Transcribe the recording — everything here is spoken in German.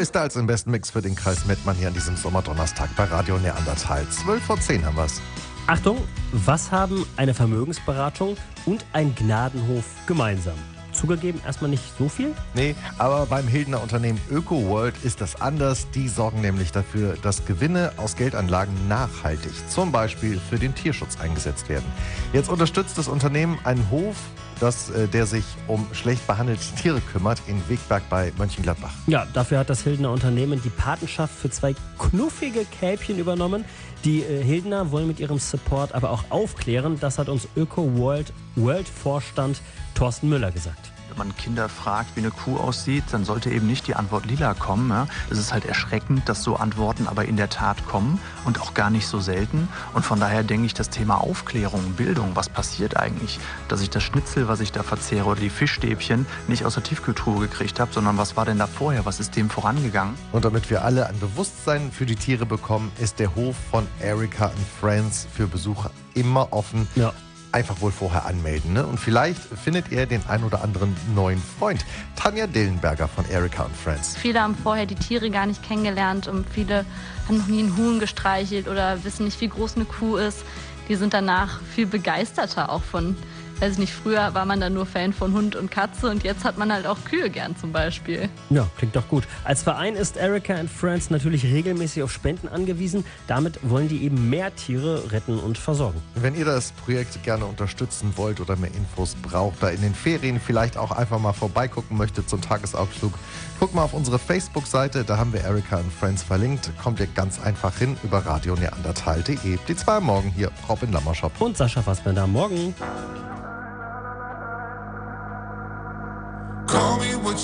Styles im besten Mix für den Kreis Mettmann hier an diesem Sommerdonnerstag bei Radio Neandertal. 12:10 haben wir's. Achtung, was haben eine Vermögensberatung und ein Gnadenhof gemeinsam? Zugegeben, erstmal nicht so viel. Nee, aber beim Hildener Unternehmen ÖkoWorld ist das anders. Die sorgen nämlich dafür, dass Gewinne aus Geldanlagen nachhaltig, zum Beispiel für den Tierschutz, eingesetzt werden. Jetzt unterstützt das Unternehmen einen Hof, der sich um schlecht behandelte Tiere kümmert, in Wegberg bei Mönchengladbach. Ja, dafür hat das Hildener Unternehmen die Patenschaft für 2 knuffige Kälbchen übernommen. Die Hildener wollen mit ihrem Support aber auch aufklären. Das hat uns ÖkoWorld-Vorstand Thorsten Müller gesagt. Wenn man Kinder fragt, wie eine Kuh aussieht, dann sollte eben nicht die Antwort lila kommen. Ja? Das ist halt erschreckend, dass so Antworten aber in der Tat kommen und auch gar nicht so selten. Und von daher denke ich, das Thema Aufklärung, Bildung, was passiert eigentlich, dass ich das Schnitzel, was ich da verzehre oder die Fischstäbchen nicht aus der Tiefkühltruhe gekriegt habe, sondern was war denn da vorher, was ist dem vorangegangen? Und damit wir alle ein Bewusstsein für die Tiere bekommen, ist der Hof von Erica Friends für Besucher immer offen. Ja. Einfach wohl vorher anmelden, ne? Und vielleicht findet ihr den ein oder anderen neuen Freund. Tanja Dillenberger von Erica Friends. Viele haben vorher die Tiere gar nicht kennengelernt und viele haben noch nie einen Huhn gestreichelt oder wissen nicht, wie groß eine Kuh ist. Die sind danach viel begeisterter auch von, weiß ich nicht, früher war man dann nur Fan von Hund und Katze und jetzt hat man halt auch Kühe gern zum Beispiel. Ja, klingt doch gut. Als Verein ist Erica Friends natürlich regelmäßig auf Spenden angewiesen. Damit wollen die eben mehr Tiere retten und versorgen. Wenn ihr das Projekt gerne unterstützen wollt oder mehr Infos braucht, da in den Ferien vielleicht auch einfach mal vorbeigucken möchtet zum Tagesausflug, guckt mal auf unsere Facebook-Seite, da haben wir Erica Friends verlinkt. Kommt ihr ganz einfach hin über radioneandertal.de. Die 2 morgen hier, Robin Lammerschop. Und Sascha Fassbender morgen.